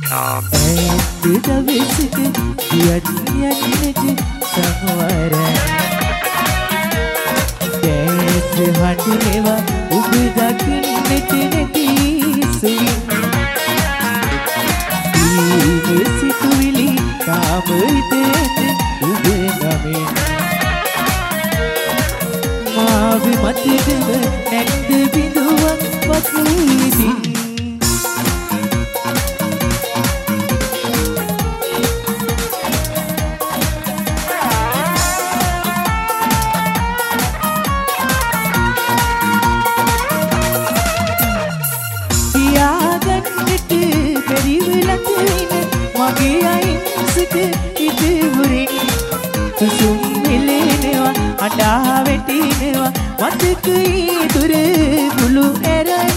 දවසක ගියත් යන්නට සමවර දැස් හඬේවා ඔබ දකින්නට නැති සුවින් සිතුවිලි තාම හිතට ඔබ නමින් මාව මතකව නැද්ද බිඳුවක් වතුවිදින් මගේ අයින්සට ඉතිවුරින් සුම් මිලෙනවා අඩා වැටිනවා මතකයි දුර මුළු ඇරන්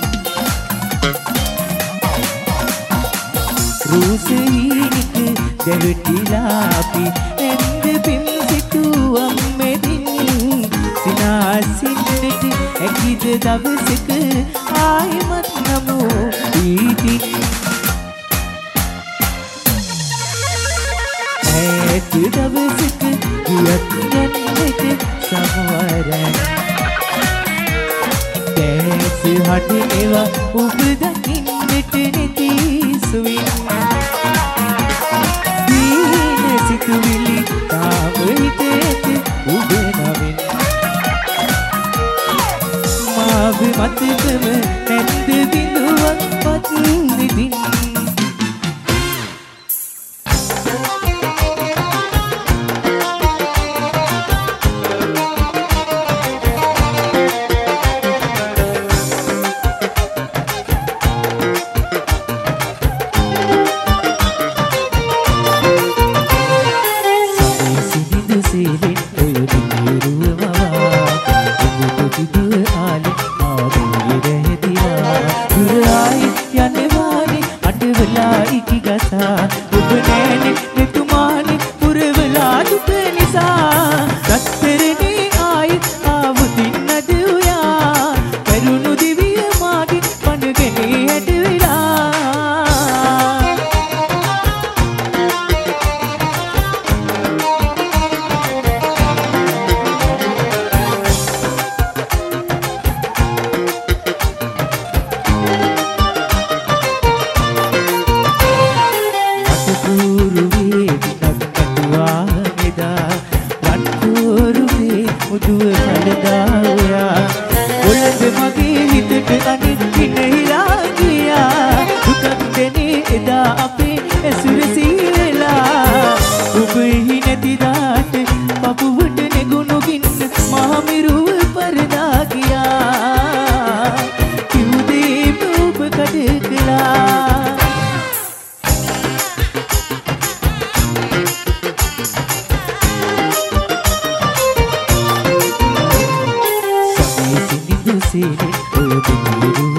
රූසීනික දෙවිටිලා අපි ඇන්ද පින් සිතුවම් මෙදින් සිනාසින්නට ඇකිද දවසක ආයමත් නමෝ ඊතින් දවසක ගියත් යන්නට සමවරන් දැස් හඬේවා ඔබ දකින්නට නැති සුවින් දීන සිතුවිලි තාම හිතට ඔබ නමින් මාව මතකව නැද්ද බිඳුවක් පත්විදින් Sini, oh,